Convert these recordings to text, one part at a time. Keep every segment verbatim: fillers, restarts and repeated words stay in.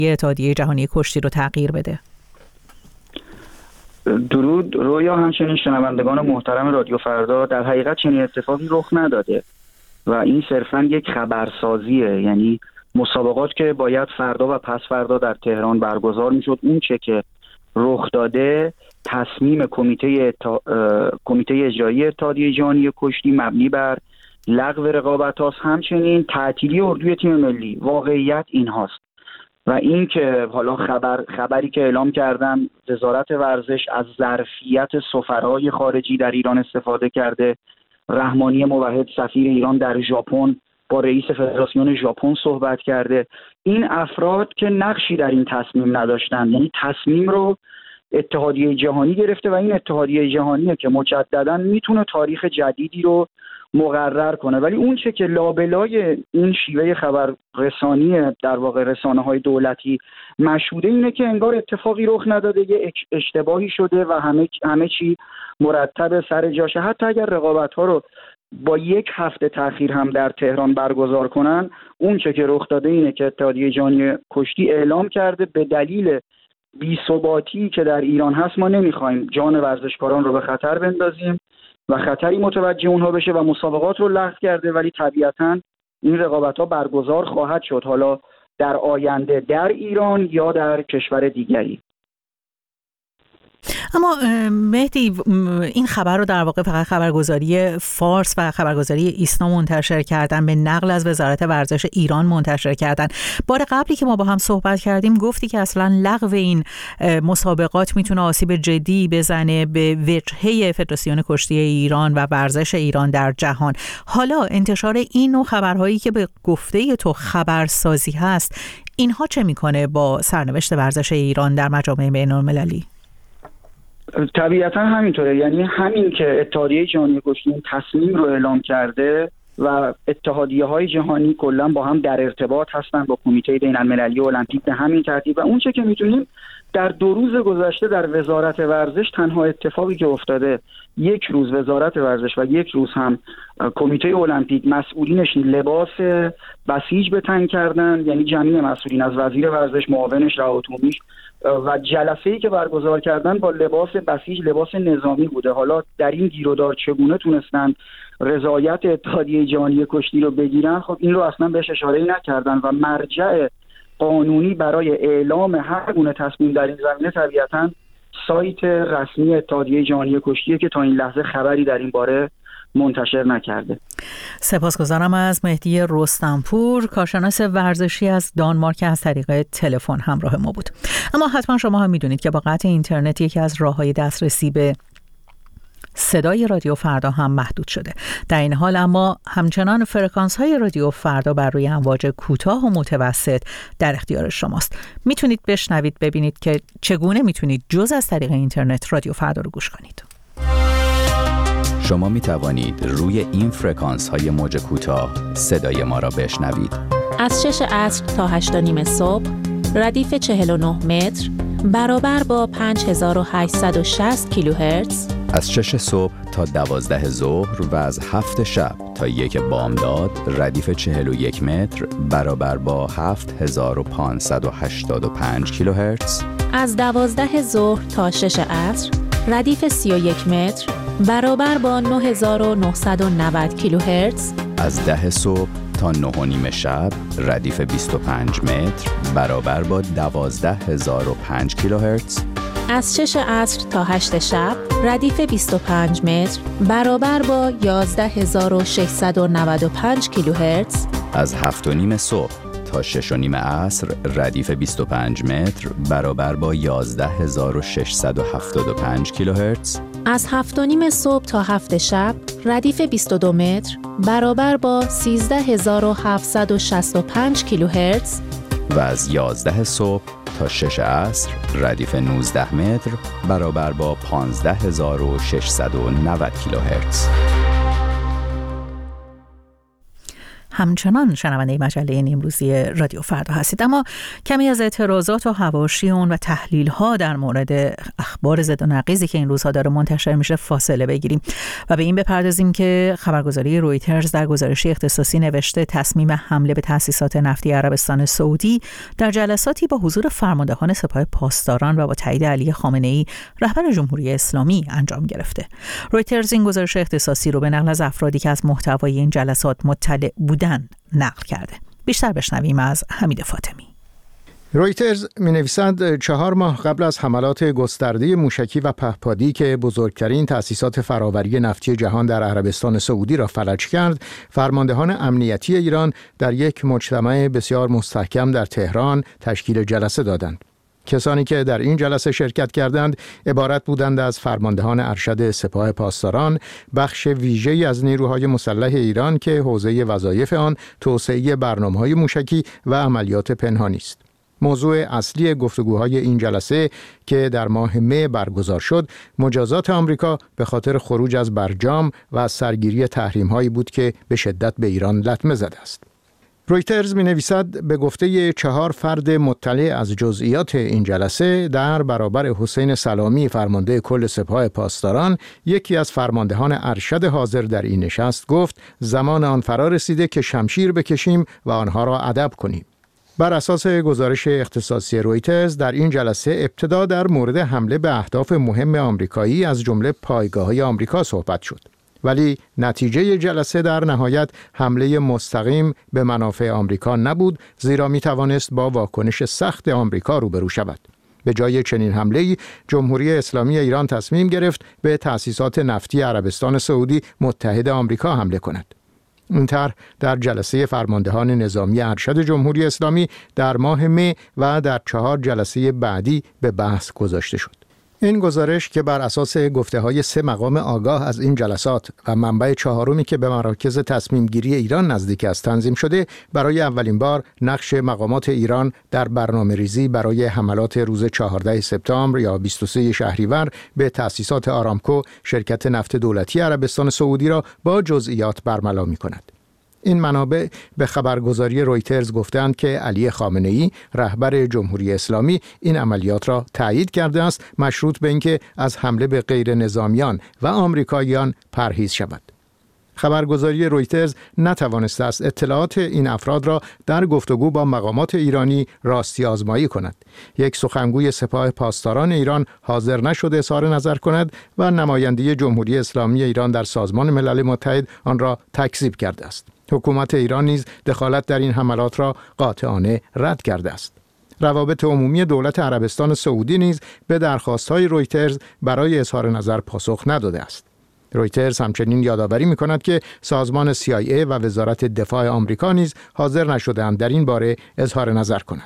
اتحادیه جهانی کشتی رو تغییر بده؟ درود رویا، همچنین شنوندگان محترم رادیو فردا. در حقیقت چنین اتفاقی رخ نداده و این صرفاً یک خبرسازیه. یعنی مسابقات که باید فردا و پس فردا در تهران برگزار میشد، اون چه که رخ داده تصمیم کمیته اتا... کمیته اجرایی اتحادیه جهانی کشتی مبنی بر لغو رقابت‌هاست، همچنین تعطیلی اردوی تیم ملی. واقعیت این هاست و این که حالا خبر خبری که اعلام کردن وزارت ورزش از ظرفیت سفرهای خارجی در ایران استفاده کرده. رحمانی موحد سفیر ایران در ژاپن با رئیس فدراسیون ژاپن صحبت کرده. این افراد که نقشی در این تصمیم نداشتن، یعنی تصمیم رو اتحادیه جهانی گرفته و این اتحادیه جهانیه که مجددا میتونه تاریخ جدیدی رو مقرر کنه. ولی اون چه که لابلای این شیوه خبر رسانی در واقع رسانه های دولتی مشهوده اینه که انگار اتفاقی رخ نداده، یه اشتباهی شده و همه همه چی مرتب سر جاشه. حتی اگر رقابت ها رو با یک هفته تأخیر هم در تهران برگزار کنن، اون چه که رخ داده اینه که اتحادیه جهانی کشتی اعلام کرده به دلیل بی‌ثباتی که در ایران هست ما نمیخوایم جان ورزشکاران رو به خطر بندازیم و خطری متوجه اونها بشه و مسابقات رو لغو کرده. ولی طبیعتاً این رقابت‌ها برگزار خواهد شد، حالا در آینده در ایران یا در کشور دیگری. اما مهدی، این خبر رو در واقع فقط خبرگزاری فارس و خبرگزاری ایسنا منتشر کردن، به نقل از وزارت ورزش ایران منتشر کردن. بار قبلی که ما با هم صحبت کردیم گفتی که اصلا لغو این مسابقات میتونه آسیب جدی بزنه به وجهه فدراسیون کشتی ایران و ورزش ایران در جهان. حالا انتشار این نوع خبرهایی که به گفته تو خبرسازی هست، اینها چه میکنه با سرنوشت ورزش ایران در مجامع بین‌المللی؟ طبیعتا همینطوره. یعنی همین که اتحادیه جهانی کشتی تصمیم رو اعلام کرده و اتحادیه های جهانی کلا با هم در ارتباط هستن با کمیته بین المللی المپیک به همین ترتیب و اون چه که میتونیم در دو روز گذشته در وزارت ورزش تنها اتفاقی که افتاده، یک روز وزارت ورزش و یک روز هم کمیته المپیک مسئولینش لباس بسیج به تن کردن. یعنی جمعی مسئولین از وزیر ورزش، معاونش، رهاتومیش و جلسه‌ای که برگزار کردن با لباس بسیج، لباس نظامی بوده. حالا در این گیرودار چگونه تونستن رضایت اتحادیه جهانی کشتی رو بگیرن؟ خب این رو اصلا بهش اشاره‌ای نکردن و مرجع قانونی برای اعلام هر گونه تصمیم در این زمینه طبیعتاً سایت رسمی اتحادیه جهانی کشتی که تا این لحظه خبری در این باره منتشر نکرده. سپاسگزارم از مهدی رستمپور، کارشناس ورزشی از دانمارک که از طریق تلفن همراه ما بود. اما حتما شما هم میدونید که با قطع اینترنت یکی از راه‌های دسترسی به صدای رادیو فردا هم محدود شده. در این حال اما همچنان فرکانس های رادیو فردا بر روی امواج کوتاه و متوسط در اختیار شماست. میتونید بشنوید، ببینید که چگونه میتونید جز از طریق اینترنت رادیو فردا رو گوش کنید. شما می توانید روی این فرکانس های موج کوتاه صدای ما را بشنوید. از شش عصر تا هشت و نیم صبح ردیف چهل و نه متر برابر با پنج هزار و هشتصد و شصت کیلوهرتز، از شش صبح تا دوازده ظهر و از هفت شب تا یک بامداد ردیف چهل و یک متر برابر با هفت هزار و پانصد و هشتاد و پنج کیلوهرتز، از دوازده ظهر تا شش عصر ردیف سی و یک متر برابر با نه هزار و نهصد و نود کیلوهرتز، از ده صبح تا نه و نیم شب ردیف بیست و پنج متر برابر با دوازده هزار و پنج کیلوهرتز، از شش عصر تا هشت شب ردیف بیست و پنج متر برابر با یازده هزار و ششصد و نود و پنج کیلوهرتز، از هفت و نیم صبح تا شش و نیم عصر ردیف بیست و پنج متر برابر با یازده هزار و ششصد و هفتاد و پنج کیلوهرتز، از هفت و نیم صبح تا هفت شب ردیف بیست و دو متر برابر با سیزده هزار و هفتصد و شصت و پنج کیلوهرتز و از یازده صبح تا شش عصر ردیف نوزده متر برابر با پانزده هزار و ششصد و نود کیلوهرتز. همچنان شنونده مجله امروزی رادیو فردا هستید. اما کمی از اعتراضات و حواشیون و تحلیل ها در مورد اخبار ضد و نقیضی که این روزها داره منتشر میشه فاصله بگیریم و به این بپردازیم که خبرگزاری رویترز در گزارشی اختصاصی نوشته تصمیم حمله به تأسیسات نفتی عربستان سعودی در جلساتی با حضور فرماندهان سپاه پاسداران و با تایید علی خامنه‌ای رهبر جمهوری اسلامی انجام گرفته. رویترز این گزارش اختصاصی رو به نقل از افرادی که از محتوای این جلسات مطلع بودن نقل کرده. بیشتر بشنویم از حمید فاطمی. رویترز می‌نویسد چهار ماه قبل از حملات گسترده موشکی و پهپادی که بزرگترین تأسیسات فراوری نفتی جهان در عربستان سعودی را فلج کرد، فرماندهان امنیتی ایران در یک مجتمع بسیار مستحکم در تهران تشکیل جلسه دادند. کسانی که در این جلسه شرکت کردند عبارت بودند از فرماندهان ارشد سپاه پاسداران، بخش ویژه‌ای از نیروهای مسلح ایران که حوزه وظایف آن توسعه برنامه‌های موشکی و عملیات پنهانی است. موضوع اصلی گفتگوهای این جلسه که در ماه می برگزار شد، مجازات آمریکا به خاطر خروج از برجام و سرگیری تحریم‌هایی بود که به شدت به ایران لطمه زده است. رویترز می نویسد به گفته چهار فرد مطلع از جزئیات این جلسه در برابر حسین سلامی فرمانده کل سپاه پاسداران، یکی از فرماندهان ارشد حاضر در این نشست گفت زمان آن فرا رسیده که شمشیر بکشیم و آنها را ادب کنیم. بر اساس گزارش اختصاصی رویترز در این جلسه ابتدا در مورد حمله به اهداف مهم آمریکایی از جمله پایگاه‌های آمریکا صحبت شد. ولی نتیجه جلسه در نهایت حمله مستقیم به منافع آمریکا نبود، زیرا می توانست با واکنش سخت آمریکا روبرو شود. به جای چنین حمله‌ای، جمهوری اسلامی ایران تصمیم گرفت به تأسیسات نفتی عربستان سعودی متحد آمریکا حمله کند. این طرح در جلسه فرماندهان نظامی ارشد جمهوری اسلامی در ماه می و در چهار جلسه بعدی به بحث گذاشته شد. این گزارش که بر اساس گفته‌های سه مقام آگاه از این جلسات و منبع چهارمی که به مراکز تصمیم گیری ایران نزدیک است تنظیم شده، برای اولین بار نقش مقامات ایران در برنامه‌ریزی برای حملات روز چهاردهم سپتامبر یا بیست و سوم شهریور به تأسیسات آرامکو، شرکت نفت دولتی عربستان سعودی را با جزئیات برملا می‌کند. این منابع به خبرگزاری رویترز گفتند که علی خامنه‌ای رهبر جمهوری اسلامی این عملیات را تایید کرده است، مشروط به اینکه از حمله به غیر نظامیان و آمریکاییان پرهیز شود. خبرگزاری رویترز نتوانسته است اطلاعات این افراد را در گفتگو با مقامات ایرانی راستی آزمایی کند. یک سخنگوی سپاه پاسداران ایران حاضر نشد اظهار نظر کند و نماینده جمهوری اسلامی ایران در سازمان ملل متحد آن را تکذیب کرده است. حکومت ایران نیز دخالت در این حملات را قاطعانه رد کرده است. روابط عمومی دولت عربستان سعودی نیز به درخواست‌های رویترز برای اظهار نظر پاسخ نداده است. رویترز همچنین یادآوری می‌کند که سازمان سی آی ای و وزارت دفاع آمریکا نیز حاضر نشده‌اند در این باره اظهار نظر کنند.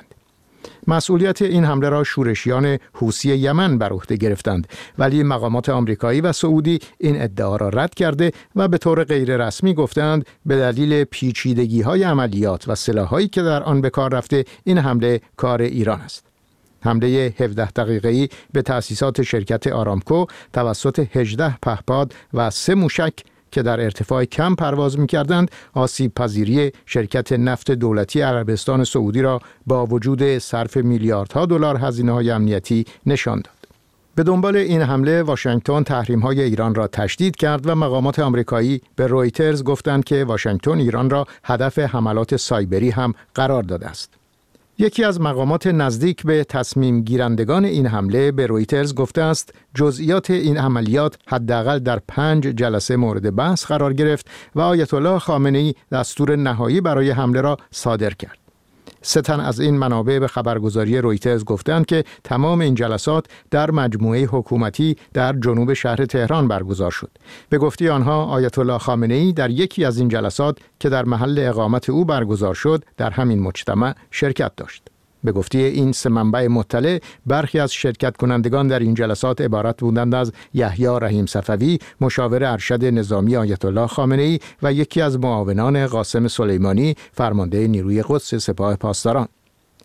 مسئولیت این حمله را شورشیان حوثی یمن بر عهده گرفتند، ولی مقامات آمریکایی و سعودی این ادعا را رد کرده و به طور غیر رسمی گفتند به دلیل پیچیدگی‌های عملیات و سلاح‌هایی که در آن به کار رفته این حمله کار ایران است. حمله هفده دقیقه‌ای به تأسیسات شرکت آرامکو توسط هجده پهپاد و سه موشک که در ارتفاع کم پرواز می‌کردند، آسیب پذیری شرکت نفت دولتی عربستان سعودی را با وجود صرف میلیاردها دلار هزینه‌های امنیتی نشان داد. به دنبال این حمله واشنگتن تحریم‌های ایران را تشدید کرد و مقامات آمریکایی به رویترز گفتند که واشنگتن ایران را هدف حملات سایبری هم قرار داده است. یکی از مقامات نزدیک به تصمیم گیرندگان این حمله به رویترز گفته است جزئیات این عملیات حداقل در پنج جلسه مورد بحث قرار گرفت و آیت الله خامنه‌ای دستور نهایی برای حمله را صادر کرد. سه تن از این منابع به خبرگزاری رویترز گفتند که تمام این جلسات در مجموعه حکومتی در جنوب شهر تهران برگزار شد. به گفته آنها آیت الله خامنه‌ای در یکی از این جلسات که در محل اقامت او برگزار شد در همین مجتمع شرکت داشت. به گفته این سه منبع مطلع، برخی از شرکت کنندگان در این جلسات عبارت بودند از یحیی رحیم صفوی، مشاور ارشد نظامی آیت الله خامنه‌ای و یکی از معاونان قاسم سلیمانی، فرمانده نیروی قدس سپاه پاسداران.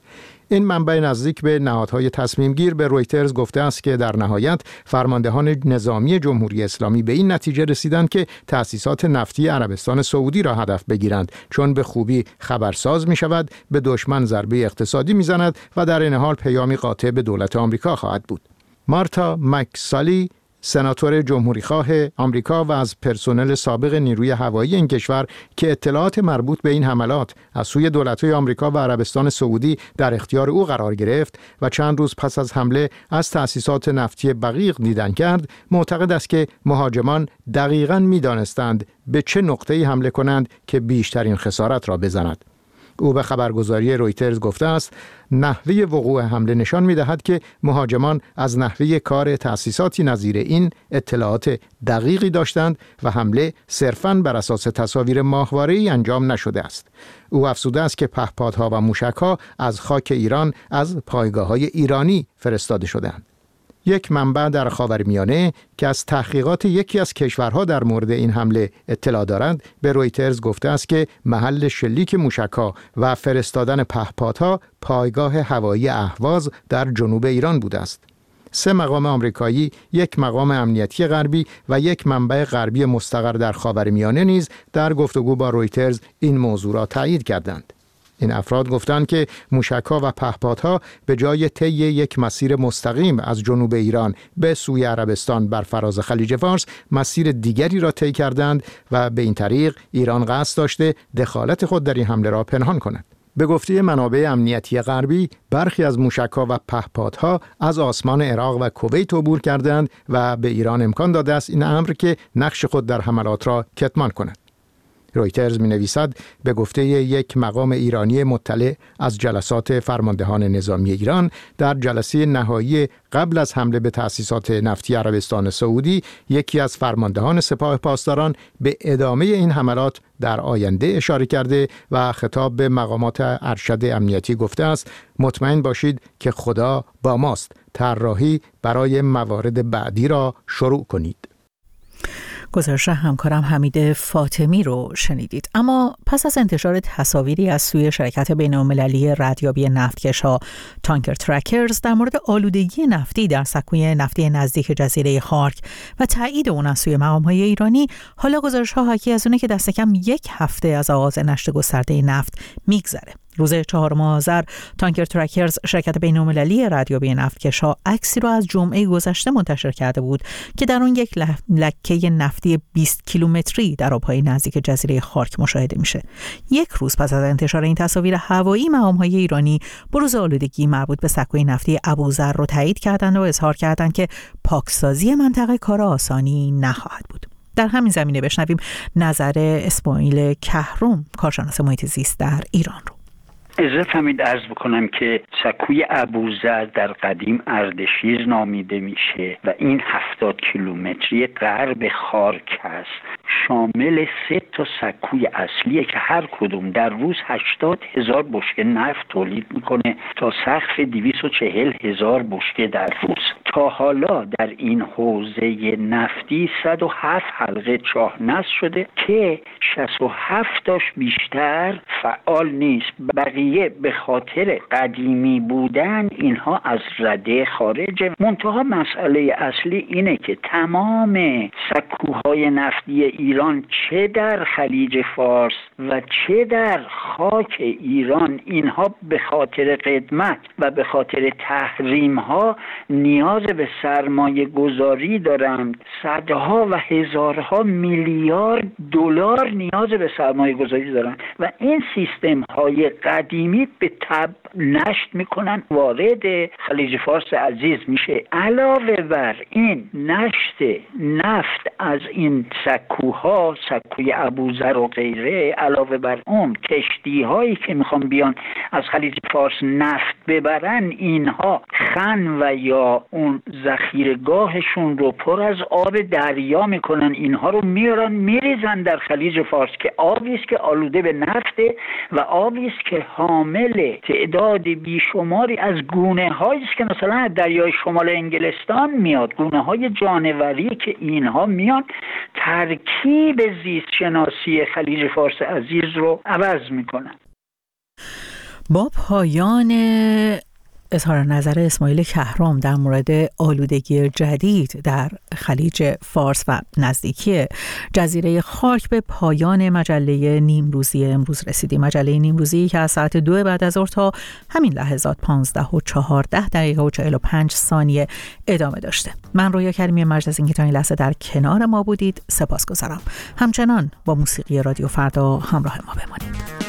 این منبع نزدیک به نهادهای تصمیم گیر به رویترز گفته است که در نهایت فرماندهان نظامی جمهوری اسلامی به این نتیجه رسیدند که تأسیسات نفتی عربستان سعودی را هدف بگیرند، چون به خوبی خبرساز می شود، به دشمن ضربه اقتصادی می زند و در این حال پیامی قاطع به دولت آمریکا خواهد بود. مارتا مکسالی، سناتور جمهوریخواه آمریکا و از پرسنل سابق نیروی هوایی این کشور که اطلاعات مربوط به این حملات از سوی دولت‌های آمریکا و عربستان سعودی در اختیار او قرار گرفت و چند روز پس از حمله از تأسیسات نفتی بقیق دیدن کرد، معتقد است که مهاجمان دقیقاً می‌دانستند به چه نقطه‌ای حمله کنند که بیشترین خسارت را بزند. او به خبرگزاری رویترز گفته است نحوه وقوع حمله نشان می‌دهد که مهاجمان از نحوه کار تأسیساتی نظیر این اطلاعات دقیقی داشتند و حمله صرفاً بر اساس تصاویر ماهواره‌ای انجام نشده است. او افزوده است که پهپادها و موشک‌ها از خاک ایران از پایگاه‌های ایرانی فرستاده شدند. یک منبع در خاورمیانه که از تحقیقات یکی از کشورها در مورد این حمله اطلاع دارند به رویترز گفته است که محل شلیک موشک‌ها و فرستادن پهپادها پایگاه هوایی اهواز در جنوب ایران بوده است. سه مقام آمریکایی، یک مقام امنیتی غربی و یک منبع غربی مستقر در خاورمیانه نیز در گفتگو با رویترز این موضوع را تایید کردند. این افراد گفتند که موشک‌ها و پهپادها به جای طی یک مسیر مستقیم از جنوب ایران به سوی عربستان بر فراز خلیج فارس مسیر دیگری را طی کردند و به این طریق ایران قصد داشته دخالت خود در این حمله را پنهان کند. به گفته منابع امنیتی غربی، برخی از موشک‌ها و پهپادها از آسمان عراق و کویت عبور کردند و به ایران امکان داده است این امر که نقش خود در حملات را کتمان کند. رویترز می نویسد به گفته یک مقام ایرانی مطلع از جلسات فرماندهان نظامی ایران در جلسه نهایی قبل از حمله به تأسیسات نفتی عربستان سعودی، یکی از فرماندهان سپاه پاسداران به ادامه این حملات در آینده اشاره کرده و خطاب به مقامات ارشد امنیتی گفته است مطمئن باشید که خدا با ماست، طراحی برای موارد بعدی را شروع کنید. گزارش همکارم حمید فاطمی رو شنیدید. اما پس از انتشار تصاویری از سوی شرکت بین‌المللی ردیابی نفتکش‌ها تانکر ترکرز در مورد آلودگی نفتی در سکوی نفتی نزدیک جزیره خارک و تایید اون از سوی مقام‌های ایرانی، حالا گزارش‌ها حاکی از اونه که دست کم یک هفته از آغاز نشت گسترده نفت میگذره. روز چهارم آذر تانکر ترکرز شرکت بین‌المللی ردیابی نفتکش‌ها عکسی را از جمعه گذشته منتشر کرده بود که در آن یک لکه نفتی بیست کیلومتری در آب‌های نزدیک جزیره خارک مشاهده میشه. یک روز پس از انتشار این تصاویر هوایی، مقام‌های ایرانی بروز آلودگی مربوط به سکوی نفتی ابوذر رو تایید کردند و اظهار کردند که پاکسازی منطقه کار آسانی نخواهد بود. در همین زمینه بشنویم نظر اسماعیل کهرم، کارشناس محیط زیست در ایران رو. اجازه فرمایید عرض بکنم که سکوی ابوذر در قدیم اردشیر نامیده میشه و این هفتاد کیلومتری غرب خارک است. شامل سه تا سکوی اصلیه که هر کدوم در روز هشتاد هزار بشکه نفت تولید میکنه تا سقف دویست و چهل هزار بشکه در روز. تا حالا در این حوزه نفتی صد و هفت حلقه چاه نصب شده که شصت و هفت تاش بیشتر فعال نیست. بقیه به خاطر قدیمی بودن اینها از رده خارجه. منتها مسئله اصلی اینه که تمام سکوهای نفتی ایران چه در خلیج فارس و چه در خاک ایران، اینها به خاطر قدمت و به خاطر تحریم ها نیاز به سرمایه گذاری دارند. صدها و هزارها میلیارد دلار نیاز به سرمایه گذاری دارند و این سیستم های قدیمی به تبع نشت میکنن، وارد خلیج فارس عزیز میشه. علاوه بر این نشت نفت از این سکوها، سکوی ابوذر و غیره، علاوه بر اون کشتی هایی که میخوان بیان از خلیج فارس نفت ببرن، اینها خن و یا اون ذخیره‌گاهشون رو پر از آب دریا میکنن، اینها رو میارن میریزن در خلیج فارس که آبی است که آلوده به نفته و آبی است که حامل تعداد بیشماری از گونه‌هایی است که مثلا از دریای شمال انگلستان میاد، گونه‌های جانوری که اینها میان ترکیب زیست شناسی خلیج فارس عزیز رو عوض میکنن. با پایان اظهار نظر اسماعیل کهرام در مورد آلودگی جدید در خلیج فارس و نزدیکی جزیره خاک به پایان مجله نیمروزی امروز رسیدیم. مجله نیمروزی که از ساعت دو بعد از ظهر تا همین لحظات پانزده و چهارده دقیقه و چهل و پنج ثانیه ادامه داشته. من رویا کریمی مجلس از اینکه تا این لحظه در کنار ما بودید سپاسگزارم. همچنان با موسیقی رادیو فردا همراه ما بمانید.